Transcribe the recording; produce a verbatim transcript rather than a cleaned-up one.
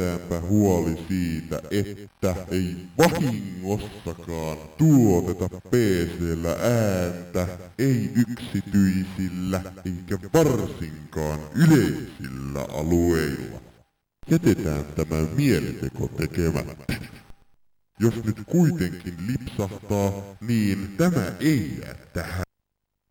pidetäänpä huoli siitä, että ei vahingossakaan tuoteta P C:llä ääntä, ei yksityisillä eikä varsinkaan yleisillä alueilla. Jätetään tämä mieliteko tekemättä. Jos nyt kuitenkin lipsahtaa, niin tämä ei jää tähän.